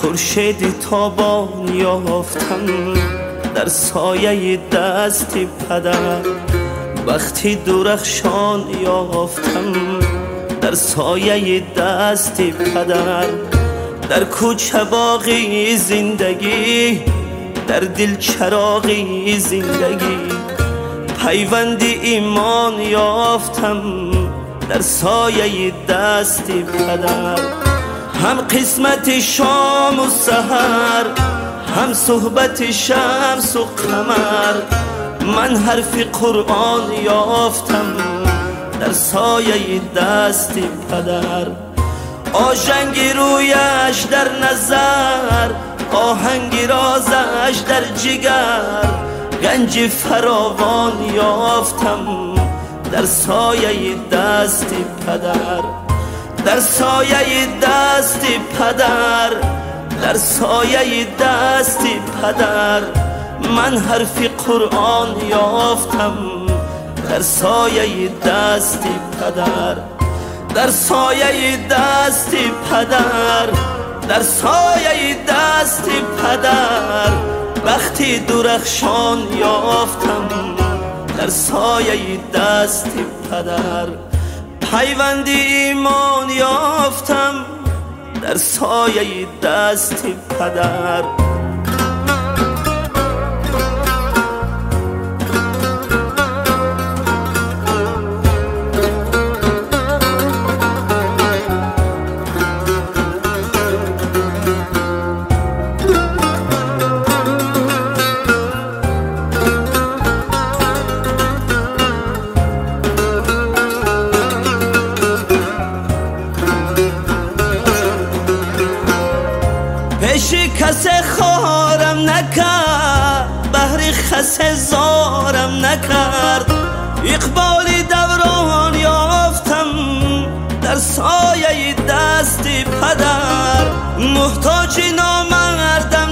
خورشیدی تابان یافتم در سایه دستی پدر، وقتی درخشان یافتم در سایه دستی پدر. در کوچه باغی زندگی، در دل چراغی زندگی، پیوندی ایمان یافتم در سایه دستی پدر. هم قسمت شام و سحر، هم صحبت شمس و قمر، من حرف قرآن یافتم در سایه دستی پدر. آژنگ رویش در نظر، آهنگ رازش در جگر، گنج فراوان یافتم در سایه دستی پدر. در سایه دستی پدر، در سایه دستی پدر، من حرف قرآن یافتم در سایه دستی پدر. در سایه دستی پدر، در سایه دستی پدر، وقتی درخشان یافتم در سایه دستی پدر. پیوندی ایمان یافتم در سایه دستی پدر. پیش کس خارم نکرد، بهر خس زارم نکرد، اقبال دوران یافتم در سایه دستی پدر. محتاج نامردم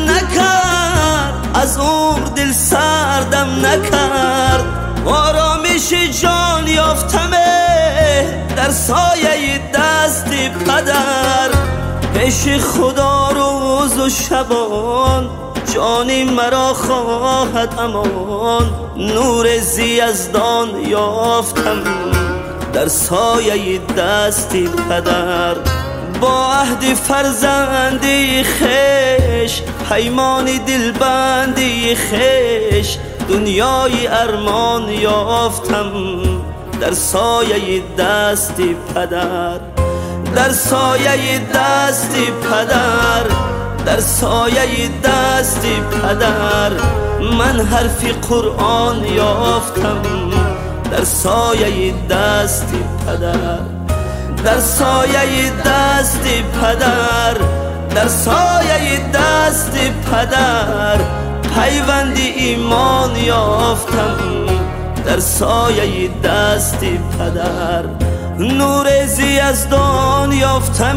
نکرد، از عمر دل سردم نکرد، آرامش جان یافتم در سایه دستی پدر. پیش خدا روز و شبان، جانی مرا خواهد امان، نور زیزدان یافتم در سایه دستی پدر. با عهد فرزندی خویش، پیمان دلبندی خویش، دنیای ارمان یافتم در سایه دستی پدر. در سایه دستی پدر، در سایه دستی پدر، من حرف قرآن یافتم در سایه دستی پدر. در سایه دستی پدر، در سایه دستی پدر، پیوندی ایمان یافتم در سایه دستی پدر. نور زیزدان یافتم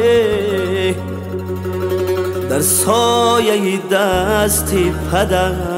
در سایه دستی پدر.